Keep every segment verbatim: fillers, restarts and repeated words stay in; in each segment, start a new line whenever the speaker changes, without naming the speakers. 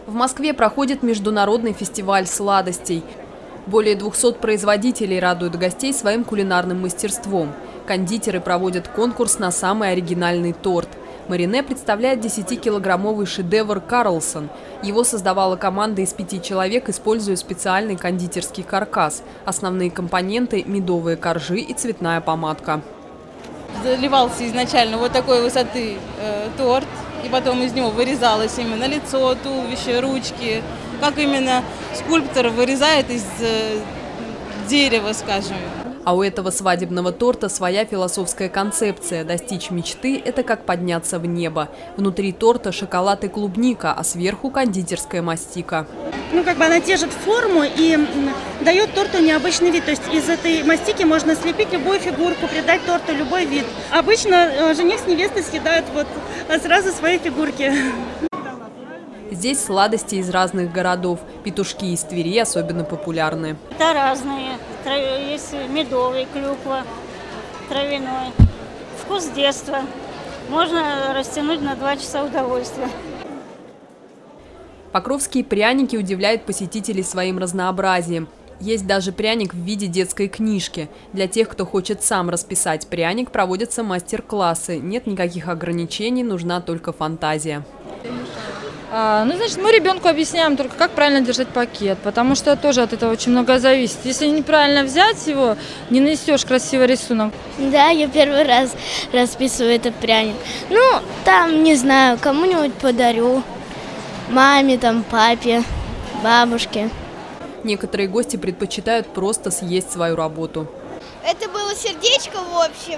В Москве проходит международный фестиваль сладостей. Более двухсот производителей радуют гостей своим кулинарным мастерством. Кондитеры проводят конкурс на самый оригинальный торт. Марине представляет десятикилограммовый шедевр «Карлсон». Его создавала команда из пяти человек, используя специальный кондитерский каркас. Основные компоненты – медовые коржи и цветная помадка.
Заливался изначально вот такой высоты э, торт, и потом из него вырезалось именно лицо, туловище, ручки. Как именно скульптор вырезает из э, дерева, скажем.
А у этого свадебного торта своя философская концепция. Достичь мечты – это как подняться в небо. Внутри торта шоколад и клубника, а сверху кондитерская мастика.
Ну, как бы она держит форму и дает торту необычный вид. То есть из этой мастики можно слепить любую фигурку, придать торту любой вид. Обычно жених с невестой съедают вот сразу свои фигурки.
Здесь сладости из разных городов. Петушки из Твери особенно популярны.
Это разные. Есть медовый, клюква, травяной. Вкус детства. Можно растянуть на два часа удовольствия.
Покровские пряники удивляют посетителей своим разнообразием. Есть даже пряник в виде детской книжки. Для тех, кто хочет сам расписать пряник, проводятся мастер-классы. Нет никаких ограничений, нужна только фантазия.
А, ну, значит, мы ребенку объясняем только, как правильно держать пакет, потому что тоже от этого очень много зависит. Если неправильно взять его, не нанесешь красивый рисунок.
Да, я первый раз расписываю этот пряник. Ну, там, не знаю, кому-нибудь подарю. Маме, там, папе, бабушке.
Некоторые гости предпочитают просто съесть свою работу.
Это было сердечко, в общем.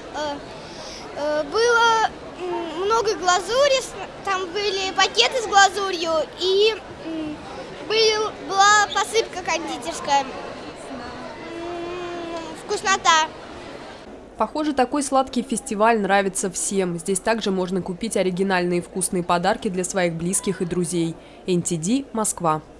Было много глазури, там были пакеты с глазурью и был, была посыпка кондитерская. Вкуснота.
Похоже, такой сладкий фестиваль нравится всем. Здесь также можно купить оригинальные вкусные подарки для своих близких и друзей. эн ти ди, Москва.